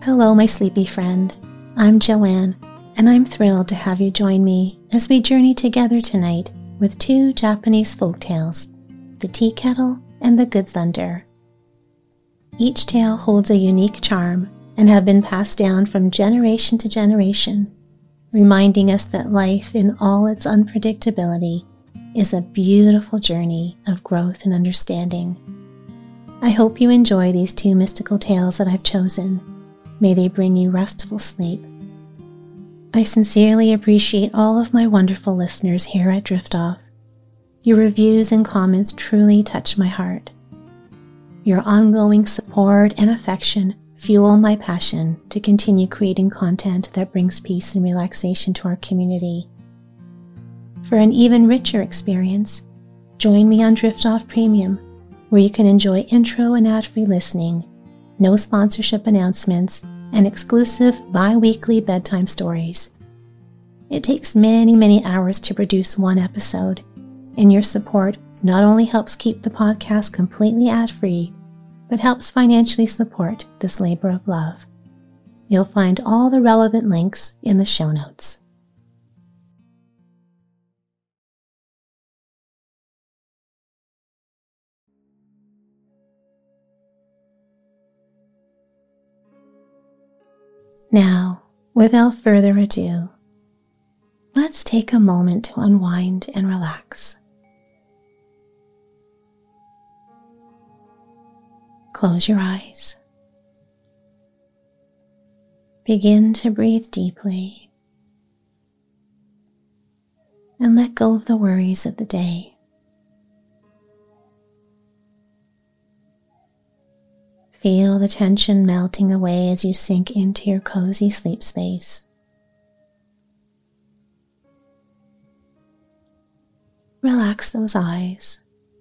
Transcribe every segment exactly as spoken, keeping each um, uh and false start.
Hello, my sleepy friend. I'm Joanne, and I'm thrilled to have you join me as we journey together tonight with two Japanese folktales, The Tea Kettle and The Good Thunder. Each tale holds a unique charm and have been passed down from generation to generation, reminding us that life in all its unpredictability is a beautiful journey of growth and understanding. I hope you enjoy these two mystical tales that I've chosen. May they bring you restful sleep. I sincerely appreciate all of my wonderful listeners here at Drift Off. Your reviews and comments truly touch my heart. Your ongoing support and affection fuel my passion to continue creating content that brings peace and relaxation to our community. For an even richer experience, join me on Drift Off Premium, where you can enjoy intro and ad-free listening, no sponsorship announcements, and exclusive bi-weekly bedtime stories. It takes many, many hours to produce one episode, and your support not only helps keep the podcast completely ad-free, but helps financially support this labor of love. You'll find all the relevant links in the show notes. Now, without further ado, let's take a moment to unwind and relax. Close your eyes. Begin to breathe deeply and let go of the worries of the day. Feel the tension melting away as you sink into your cozy sleep space. Relax those eyes.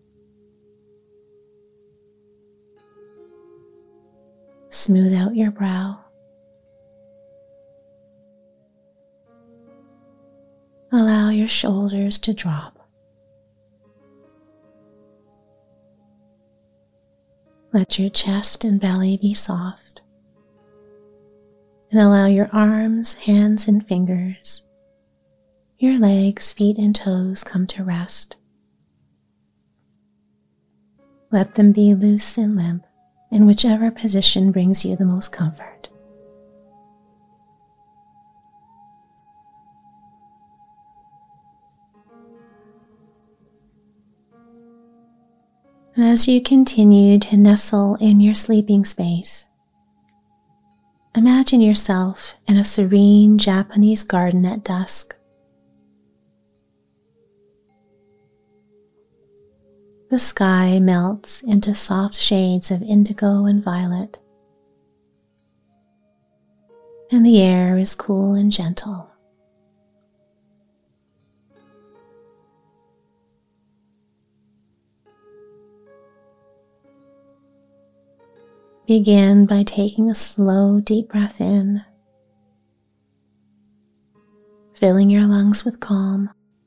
Smooth out your brow. Allow your shoulders to drop. Let your chest and belly be soft, and allow your arms, hands, and fingers, your legs, feet, and toes come to rest. Let them be loose and limp in whichever position brings you the most comfort. And as you continue to nestle in your sleeping space, imagine yourself in a serene Japanese garden at dusk. The sky melts into soft shades of indigo and violet, and the air is cool and gentle. Begin by taking a slow, deep breath in, filling your lungs with calm.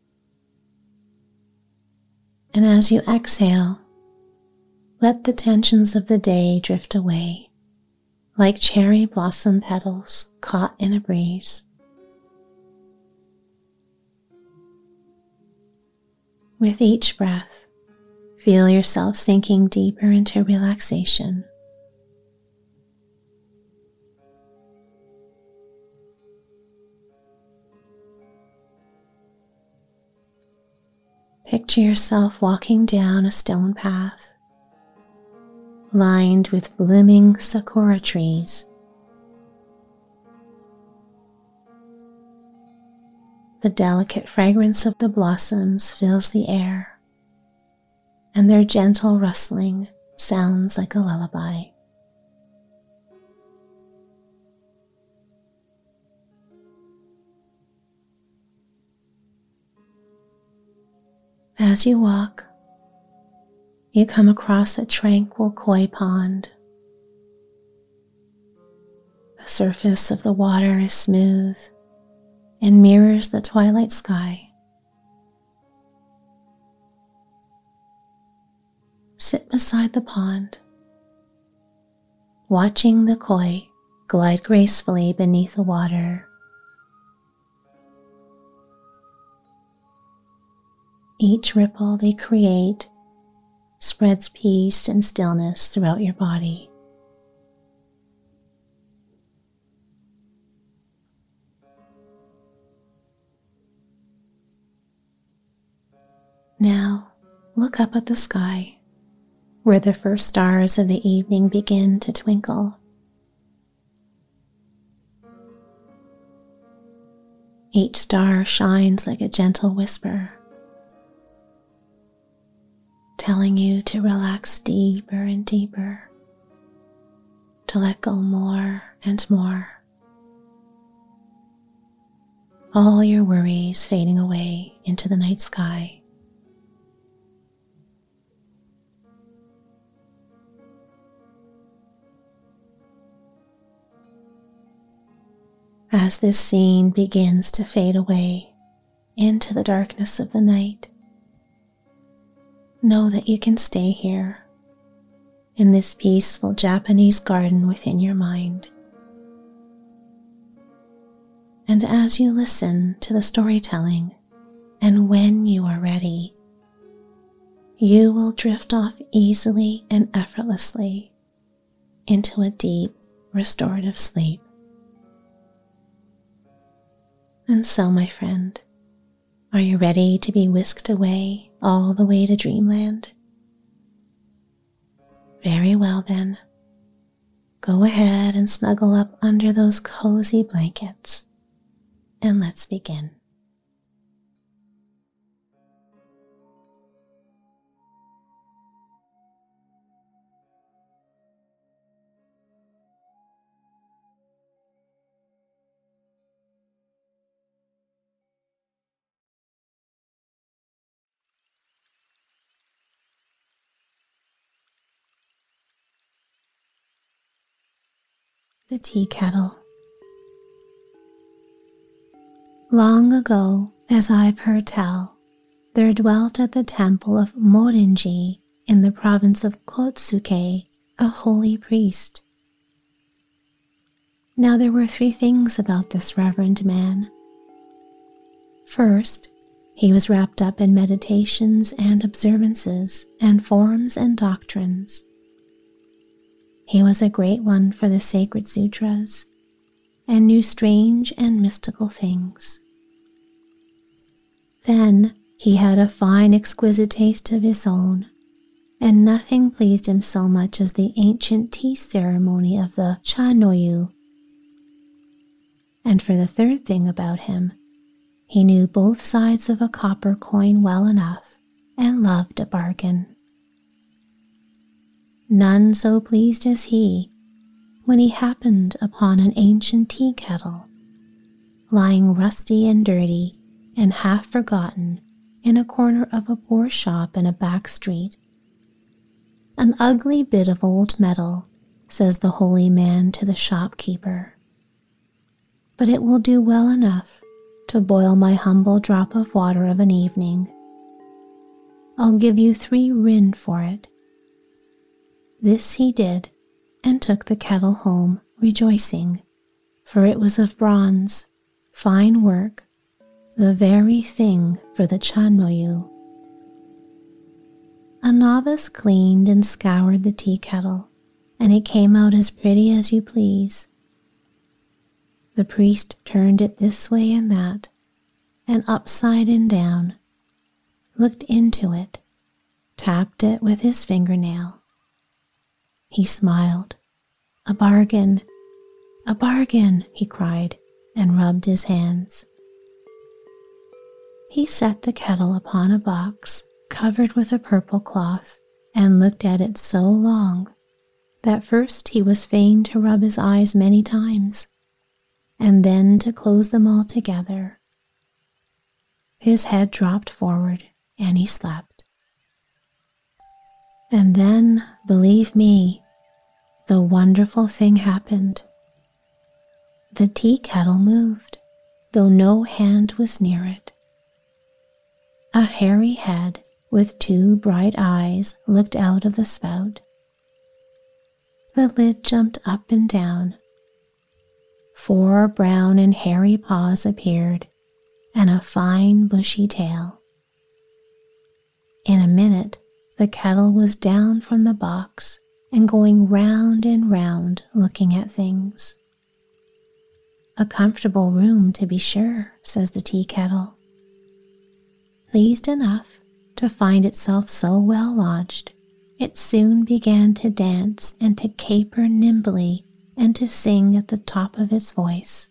And as you exhale, let the tensions of the day drift away, like cherry blossom petals caught in a breeze. With each breath, feel yourself sinking deeper into relaxation. Picture yourself walking down a stone path, lined with blooming sakura trees. The delicate fragrance of the blossoms fills the air, and their gentle rustling sounds like a lullaby. As you walk, you come across a tranquil koi pond. The surface of the water is smooth and mirrors the twilight sky. Sit beside the pond, watching the koi glide gracefully beneath the water. Each ripple they create spreads peace and stillness throughout your body. Now, look up at the sky, where the first stars of the evening begin to twinkle. Each star shines like a gentle whisper, telling you to relax deeper and deeper, to let go more and more. All your worries fading away into the night sky. As this scene begins to fade away into the darkness of the night, know that you can stay here in this peaceful Japanese garden within your mind. And as you listen to the storytelling, and when you are ready, you will drift off easily and effortlessly into a deep, restorative sleep. And so, my friend, are you ready to be whisked away all the way to dreamland? Very well then. Go ahead and snuggle up under those cozy blankets, and let's begin. The tea kettle. Long ago, as I've heard tell, there dwelt at the temple of Morinji in the province of Kotsuke a holy priest. Now there were three things about this reverend man. First, he was wrapped up in meditations and observances and forms and doctrines. He was a great one for the sacred sutras, and knew strange and mystical things. Then he had a fine exquisite taste of his own, and nothing pleased him so much as the ancient tea ceremony of the Cha-no-yu. And for the third thing about him, he knew both sides of a copper coin well enough, and loved a bargain. None so pleased as he when he happened upon an ancient tea kettle, lying rusty and dirty and half forgotten in a corner of a poor shop in a back street. An ugly bit of old metal, says the holy man to the shopkeeper, but it will do well enough to boil my humble drop of water of an evening. I'll give you three rin for it. This he did, and took the kettle home, rejoicing, for it was of bronze, fine work, the very thing for the Cha-no-yu. A novice cleaned and scoured the tea kettle, and it came out as pretty as you please. The priest turned it this way and that, and upside and down, looked into it, tapped it with his fingernail. He smiled. A bargain, a bargain, he cried, and rubbed his hands. He set the kettle upon a box covered with a purple cloth, and looked at it so long that first he was fain to rub his eyes many times, and then to close them altogether. His head dropped forward, and he slept. And then, believe me, the wonderful thing happened. The tea kettle moved, though no hand was near it. A hairy head with two bright eyes looked out of the spout. The lid jumped up and down, Four brown and hairy paws appeared, and a fine bushy tail. In a minute, the kettle was down from the box and going round and round looking at things. A comfortable room, to be sure, says the tea kettle. Pleased enough to find itself so well lodged, it soon began to dance and to caper nimbly and to sing at the top of its voice.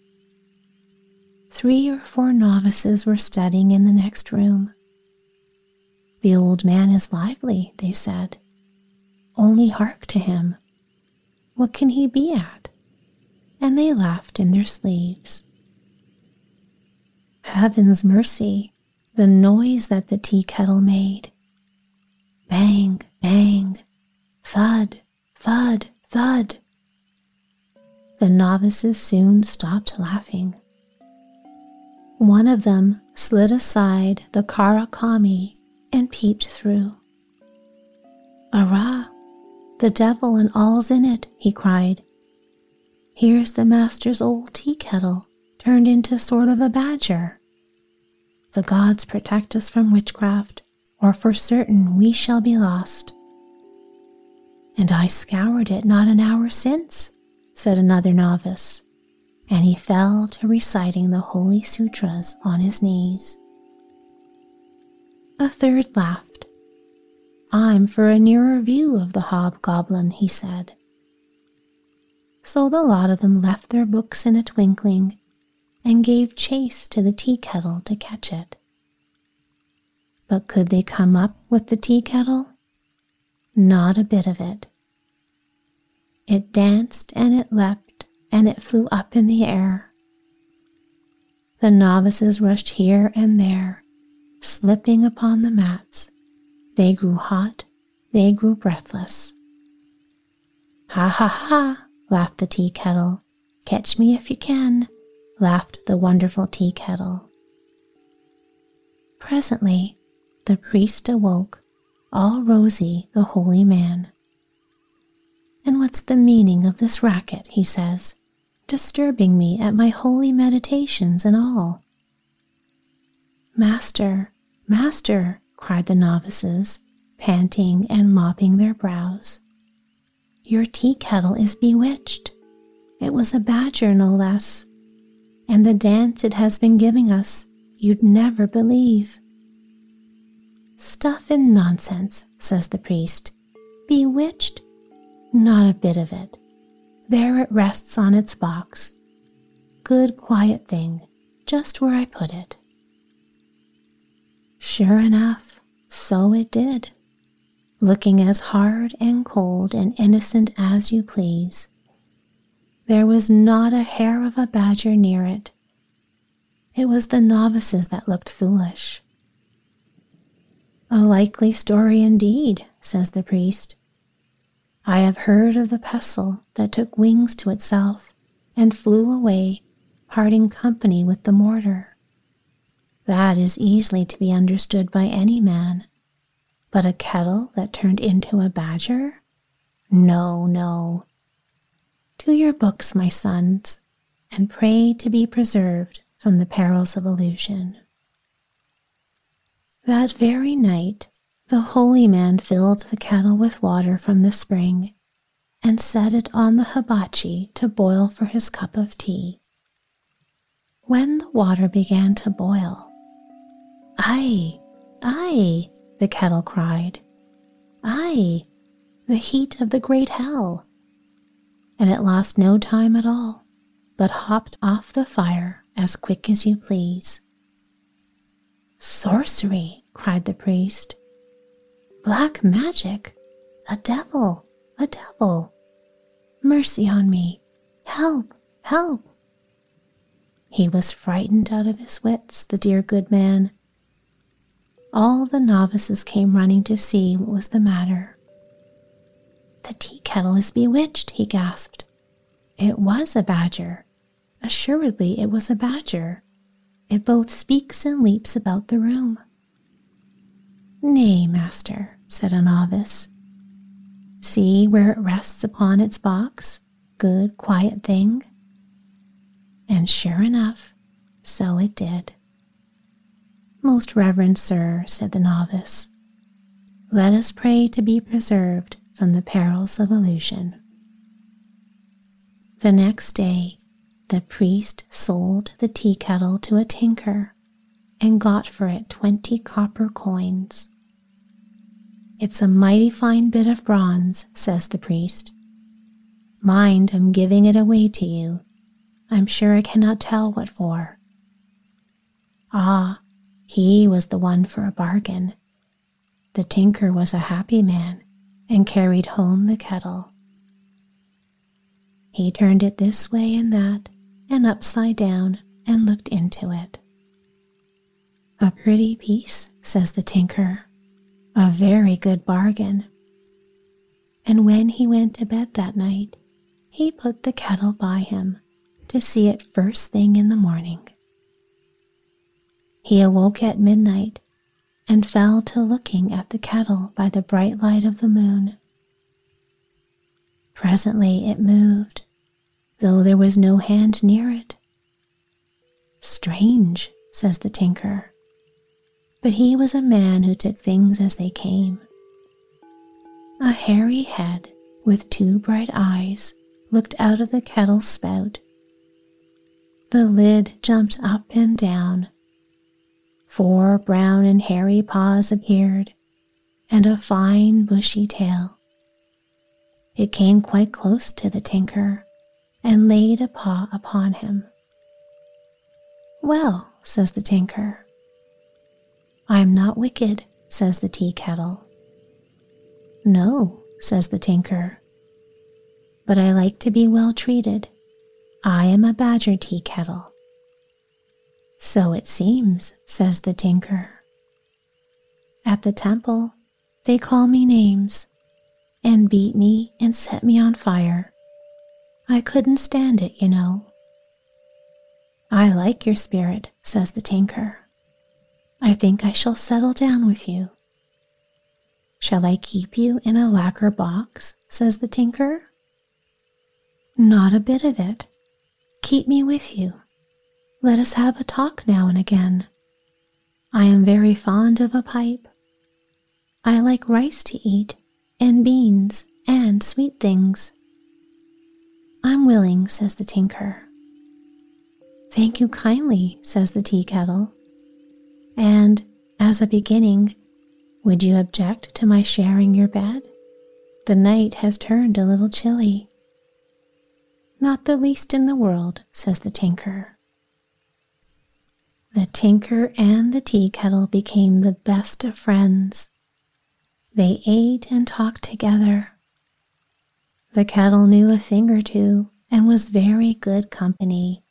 Three or four novices were studying in the next room. The old man is lively, they said. Only hark to him. What can he be at? And they laughed in their sleeves. Heaven's mercy, the noise that the tea kettle made. Bang, bang, thud, thud, thud. The novices soon stopped laughing. One of them slid aside the karakami and peeped through. Arrah, the devil and all's in it, he cried. Here's the master's old tea kettle turned into sort of a badger. The gods protect us from witchcraft, or for certain we shall be lost. And I scoured it not an hour since, said another novice, and he fell to reciting the Holy Sutras on his knees. A third laughed. I'm for a nearer view of the hobgoblin, he said. So the lot of them left their books in a twinkling and gave chase to the tea kettle to catch it. But could they come up with the tea kettle? Not a bit of it. It danced and it leapt and it flew up in the air. The novices rushed here and there, slipping upon the mats. They grew hot, they grew breathless. Ha ha ha, laughed the tea kettle. Catch me if you can, laughed the wonderful tea kettle. Presently, the priest awoke, all rosy, the holy man. And what's the meaning of this racket, he says, disturbing me at my holy meditations and all? Master, master, cried the novices, panting and mopping their brows. Your tea kettle is bewitched. It was a badger, no less, and the dance it has been giving us you'd never believe. Stuff and nonsense, says the priest. Bewitched? Not a bit of it. There it rests on its box. Good quiet thing, just where I put it. Sure enough, so it did, looking as hard and cold and innocent as you please. There was not a hair of a badger near it. It was the novices that looked foolish. A likely story indeed, says the priest. I have heard of the pestle that took wings to itself and flew away, parting company with the mortar. That is easily to be understood by any man. But a kettle that turned into a badger? No, no. To your books, my sons, and pray to be preserved from the perils of illusion. That very night, the holy man filled the kettle with water from the spring and set it on the hibachi to boil for his cup of tea. When the water began to boil, "Aye, aye," the kettle cried. "Aye, the heat of the great hell." And it lost no time at all, but hopped off the fire as quick as you please. "Sorcery," cried the priest. "Black magic! A devil! A devil! Mercy on me! Help! Help!" He was frightened out of his wits, the dear good man. All the novices came running to see what was the matter. "The tea kettle is bewitched," he gasped. It was a badger. Assuredly it was a badger. It both speaks and leaps about the room. "Nay, master," said a novice. "See where it rests upon its box, good quiet thing. And sure enough, so it did. "Most reverend sir," said the novice, "let us pray to be preserved from the perils of illusion." The next day, the priest sold the tea kettle to a tinker and got for it twenty copper coins. "It's a mighty fine bit of bronze," says the priest. "Mind, I'm giving it away to you. I'm sure I cannot tell what for." Ah, he was the one for a bargain. The tinker was a happy man and carried home the kettle. He turned it this way and that and upside down and looked into it. "A pretty piece," says the tinker. "A very good bargain." And when he went to bed that night, he put the kettle by him to see it first thing in the morning. He awoke at midnight and fell to looking at the kettle by the bright light of the moon. Presently it moved, though there was no hand near it. "Strange," says the tinker. But he was a man who took things as they came. A hairy head with two bright eyes looked out of the kettle's spout. The lid jumped up and down. Four brown and hairy paws appeared, and a fine bushy tail. It came quite close to the tinker and laid a paw upon him. "Well," says the tinker. "I'm not wicked," says the tea kettle. "No," says the tinker, "but I like to be well treated. I am a badger tea kettle." "So it seems," says the tinker. "At the temple they call me names and beat me and set me on fire. I couldn't stand it, you know." "I like your spirit," says the tinker. "I think I shall settle down with you." "Shall I keep you in a lacquer box?" says the tinker. "Not a bit of it. Keep me with you. Let us have a talk now and again. I am very fond of a pipe. I like rice to eat, and beans, and sweet things." "I'm willing," says the tinker. "Thank you kindly," says the tea kettle. "And, as a beginning, would you object to my sharing your bed? The night has turned a little chilly." "Not the least in the world," says the tinker. The tinker and the tea kettle became the best of friends. They ate and talked together. The kettle knew a thing or two and was very good company.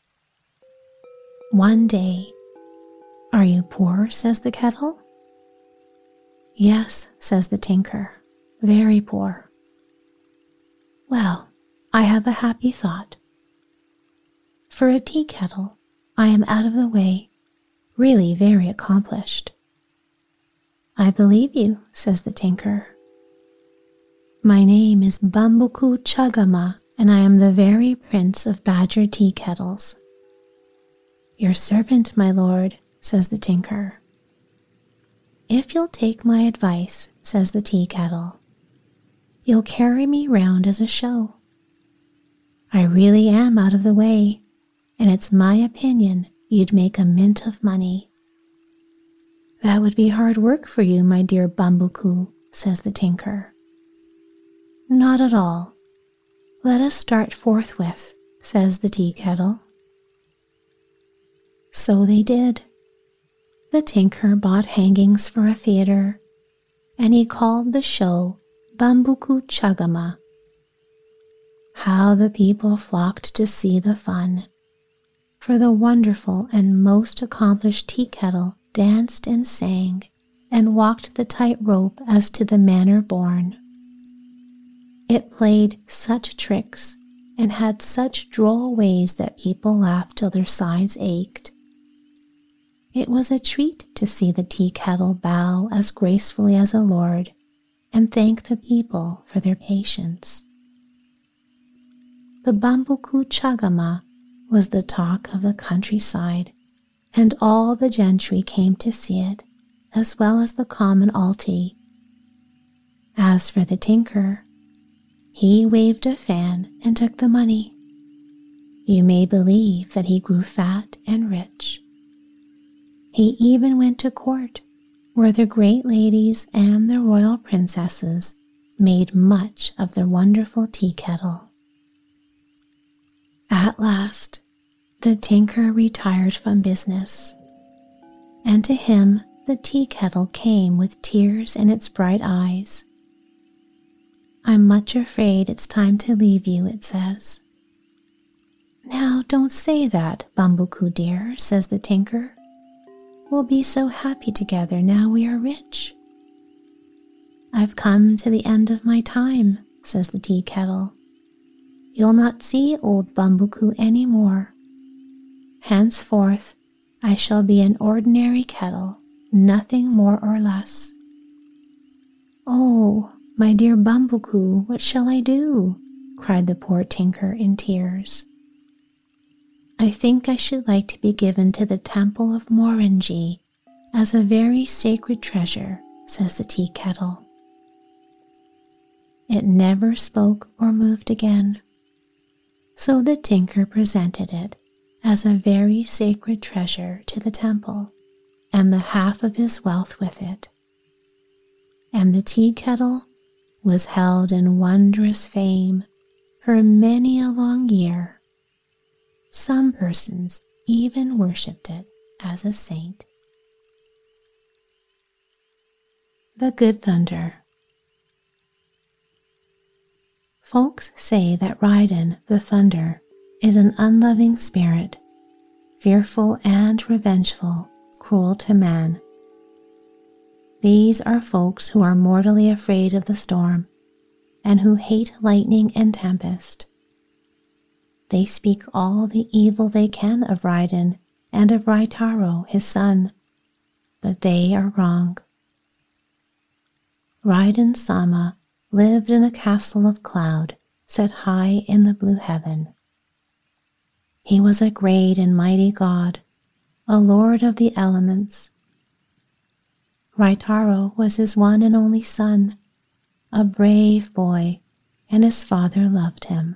One day, "Are you poor?" says the kettle. "Yes," says the tinker, "very poor." "Well, I have a happy thought. For a tea kettle, I am out of the way, really very accomplished." "I believe you," says the tinker. "My name is Bumbuku Chugama, and I am the very prince of badger tea kettles." "Your servant, my lord," says the tinker. "If you'll take my advice," says the tea kettle, "you'll carry me round as a show. I really am out of the way, and it's my opinion you'd make a mint of money." "That would be hard work for you, my dear Bumbuku," says the tinker. "Not at all. Let us start forthwith," says the tea kettle. So they did. The tinker bought hangings for a theater, and he called the show Bumbuku Chugama. How the people flocked to see the fun! For the wonderful and most accomplished tea kettle danced and sang and walked the tightrope as to the manner born. It played such tricks and had such droll ways that people laughed till their sides ached. It was a treat to see the tea kettle bow as gracefully as a lord and thank the people for their patience. The Bumbuku Chugama was the talk of the countryside, and all the gentry came to see it, as well as the common alty. As for the tinker, he waved a fan and took the money. You may believe that he grew fat and rich. He even went to court, where the great ladies and the royal princesses made much of the wonderful tea kettle. At last, the tinker retired from business, and to him the tea kettle came with tears in its bright eyes. "I'm much afraid it's time to leave you," it says. "Now don't say that, Bumbleboo dear," says the tinker. "We'll be so happy together now we are rich." "I've come to the end of my time," says the tea kettle. "You'll not see old Bumbleboo any more. Henceforth I shall be an ordinary kettle, nothing more or less." "Oh, my dear Bumbleboo, what shall I do?" cried the poor tinker in tears. "I think I should like to be given to the Temple of Morangi as a very sacred treasure," says the tea kettle. It never spoke or moved again. So the tinker presented it as a very sacred treasure to the temple, and the half of his wealth with it. And the tea kettle was held in wondrous fame for many a long year. Some persons even worshipped it as a saint. The Good Thunder. Folks say that Rhydon the Thunder is an unloving spirit, fearful and revengeful, cruel to man. These are folks who are mortally afraid of the storm, and who hate lightning and tempest. They speak all the evil they can of Rhydon and of Raitaro, his son, but they are wrong. Rhydon Sama lived in a castle of cloud set high in the blue heaven. He was a great and mighty god, a lord of the elements. Raitaro was his one and only son, a brave boy, and his father loved him.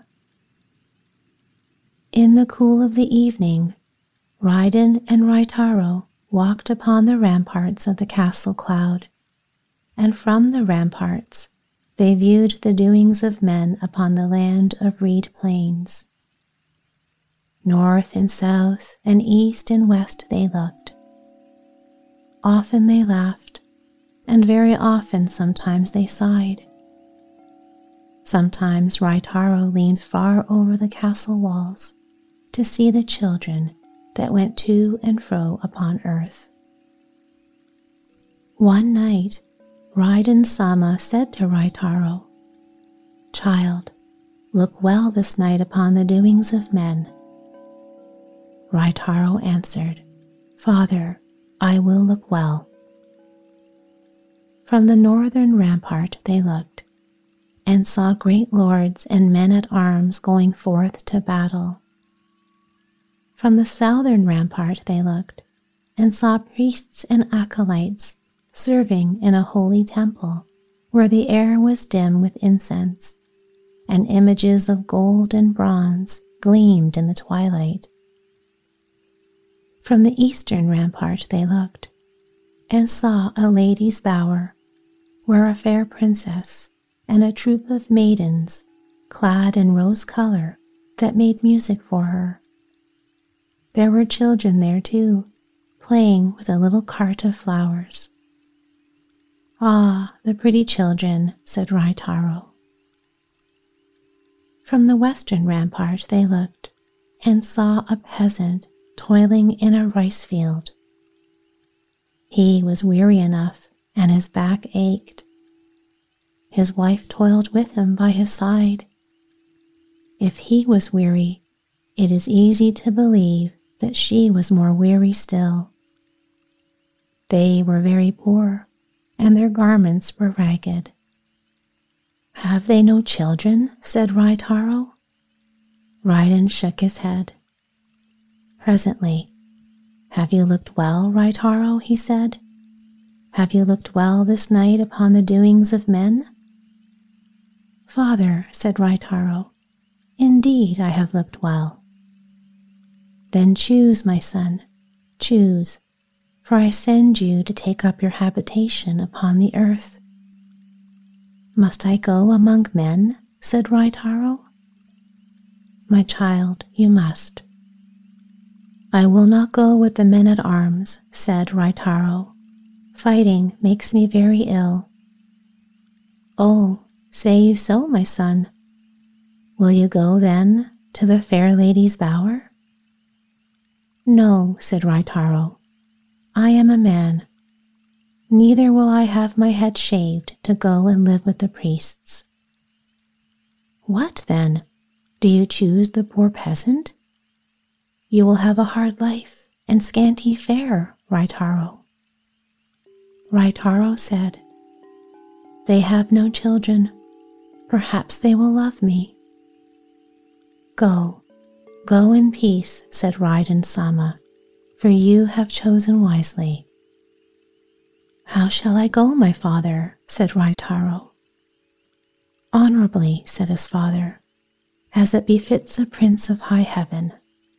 In the cool of the evening, Rhydon and Raitaro walked upon the ramparts of the castle cloud, and from the ramparts they viewed the doings of men upon the land of reed plains. North and south and east and west they looked. Often they laughed, and very often sometimes they sighed. Sometimes Raitaro leaned far over the castle walls to see the children that went to and fro upon earth. One night, Rhydon Sama said to Raitaro, "Child, look well this night upon the doings of men." Raitaro answered, "Father, I will look well." From the northern rampart they looked, and saw great lords and men at arms going forth to battle. From the southern rampart they looked, and saw priests and acolytes serving in a holy temple, where the air was dim with incense, and images of gold and bronze gleamed in the twilight. From the eastern rampart they looked, and saw a lady's bower, where a fair princess and a troop of maidens, clad in rose color, that made music for her. There were children there too, playing with a little cart of flowers. "Ah, the pretty children," said Raitaro. From the western rampart they looked, and saw a peasant toiling in a rice field. He was weary enough, and his back ached. His wife toiled with him by his side. If he was weary, it is easy to believe that she was more weary still. They were very poor, and their garments were ragged. "Have they no children?" said Raitaro. Rhydon shook his head. Presently, "Have you looked well, Raitaro?" he said. "Have you looked well this night upon the doings of men?" "Father," said Raitaro, "indeed I have looked well." "Then choose, my son, choose, for I send you to take up your habitation upon the earth." "Must I go among men?" said Raitaro. "My child, you must." "I will not go with the men at arms," said Raitaro. "Fighting makes me very ill." "Oh, say you so, my son? Will you go, then, to the fair lady's bower?" "No," said Raitaro. "I am a man. Neither will I have my head shaved to go and live with the priests." "What, then? Do you choose the poor peasant? You will have a hard life and scanty fare, Raitaro." Raitaro said, "They have no children. Perhaps they will love me." "Go, go in peace," said Raiden Sama, "for you have chosen wisely." "How shall I go, my father?" said Raitaro. "Honorably," said his father, "as it befits a prince of high heaven."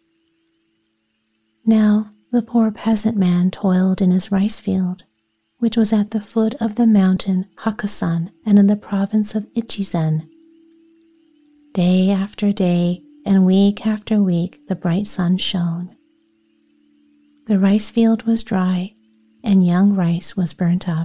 Now the poor peasant man toiled in his rice field, which was at the foot of the mountain Hakkasan and in the province of Ichizen. Day after day and week after week the bright sun shone. The rice field was dry, and young rice was burnt up.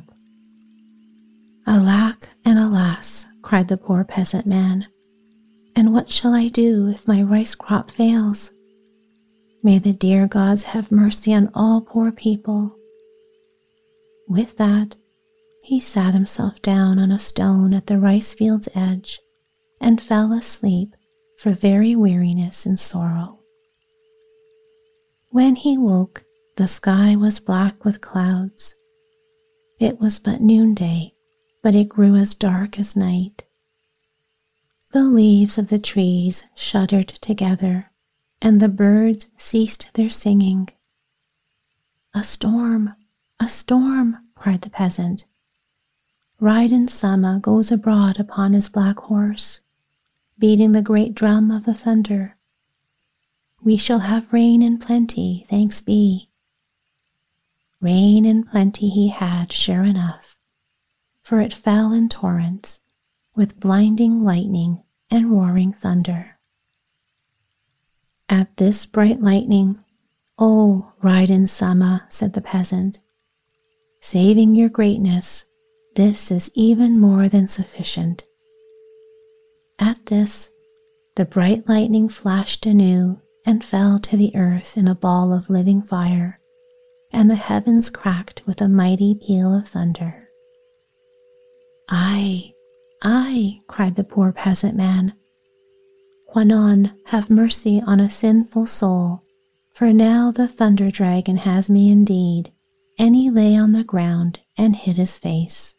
"Alack and alas," cried the poor peasant man, "and what shall I do if my rice crop fails? May the dear gods have mercy on all poor people." With that, he sat himself down on a stone at the rice field's edge and fell asleep for very weariness and sorrow. When he woke, the sky was black with clouds. It was but noonday, but it grew as dark as night. The leaves of the trees shuddered together, and the birds ceased their singing. "A storm! A storm!" cried the peasant. "Raiden Sama goes abroad upon his black horse, beating the great drum of the thunder. We shall have rain in plenty, thanks be." Rain in plenty he had, sure enough, for it fell in torrents, with blinding lightning and roaring thunder. At this bright lightning, "Oh, Raiden Sama," said the peasant, "saving your greatness, this is even more than sufficient." At this, the bright lightning flashed anew and fell to the earth in a ball of living fire, and the heavens cracked with a mighty peal of thunder. "Aye, aye," cried the poor peasant man. "Kwannon, have mercy on a sinful soul, for now the thunder dragon has me indeed," and he lay on the ground and hid his face.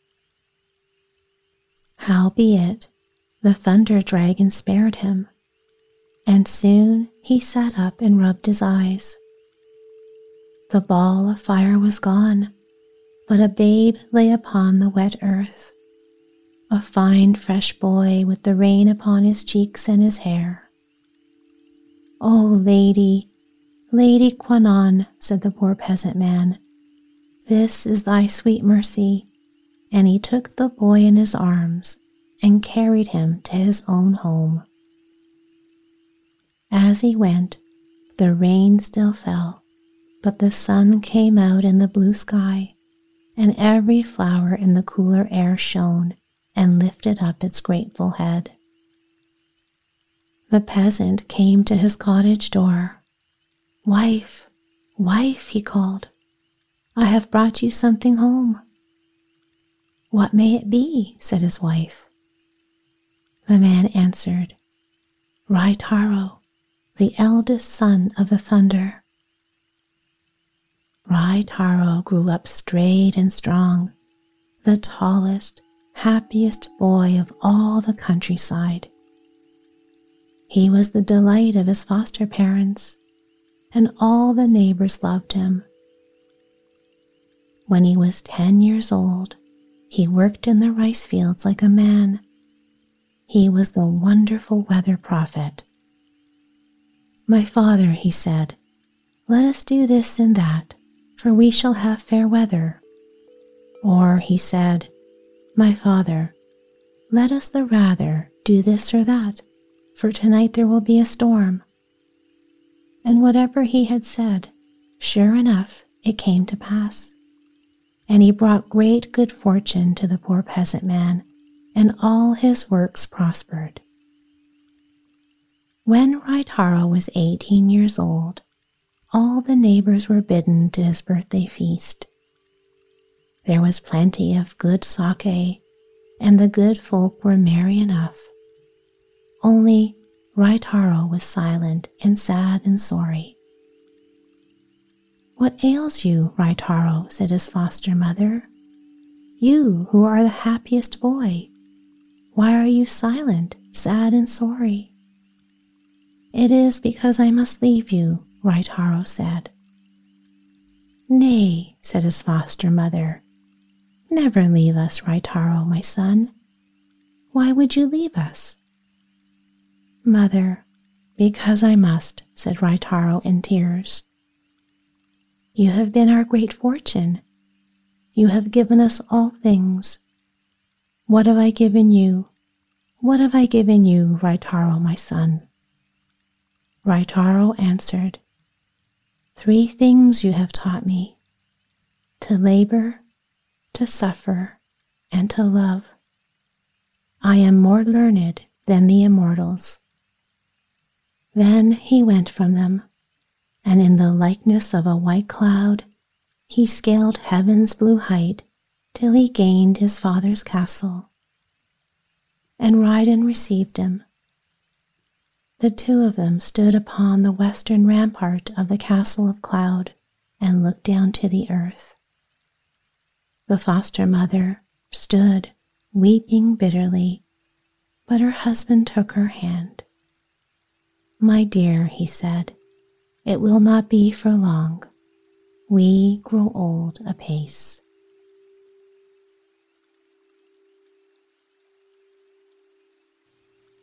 Howbeit, the thunder dragon spared him, and soon he sat up and rubbed his eyes. The ball of fire was gone, but a babe lay upon the wet earth, a fine fresh boy with the rain upon his cheeks and his hair. "Oh, lady, Lady Kwannon," said the poor peasant man, "this is thy sweet mercy," and he took the boy in his arms and carried him to his own home. As he went, the rain still fell, but the sun came out in the blue sky, and every flower in the cooler air shone and lifted up its grateful head. The peasant came to his cottage door. "Wife, wife," he called, "I have brought you something home." "What may it be?" said his wife. The man answered, "Raitaro, the eldest son of the thunder." Raitaro grew up straight and strong, the tallest, happiest boy of all the countryside. He was the delight of his foster parents, and all the neighbors loved him. When he was ten years old, he worked in the rice fields like a man. He was the wonderful weather prophet. "My father," he said, "let us do this and that, for we shall have fair weather." Or he said, "My father, let us the rather do this or that, for tonight there will be a storm." And whatever he had said, sure enough, it came to pass. And he brought great good fortune to the poor peasant man, and all his works prospered. When Raitaro was eighteen years old, all the neighbors were bidden to his birthday feast. There was plenty of good sake, and the good folk were merry enough. Only Raitaro was silent and sad and sorry. "What ails you, Raitaro?" said his foster mother. "You who are the happiest boy, why are you silent, sad and sorry?" "It is because I must leave you," Raitaro said. "Nay," said his foster mother, "never leave us, Raitaro, my son. Why would you leave us?" "Mother, because I must," said Raitaro in tears. "You have been our great fortune. You have given us all things. What have I given you? What have I given you, Raitaro, my son?" Raitaro answered, "Three things you have taught me: to labor, to suffer, and to love. I am more learned than the immortals." Then he went from them, and in the likeness of a white cloud, he scaled heaven's blue height till he gained his father's castle. And Raiden received him. The two of them stood upon the western rampart of the castle of cloud and looked down to the earth. The foster mother stood weeping bitterly, but her husband took her hand. "My dear," he said, "it will not be for long. We grow old apace."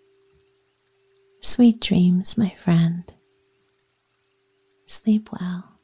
Sweet dreams, my friend. Sleep well.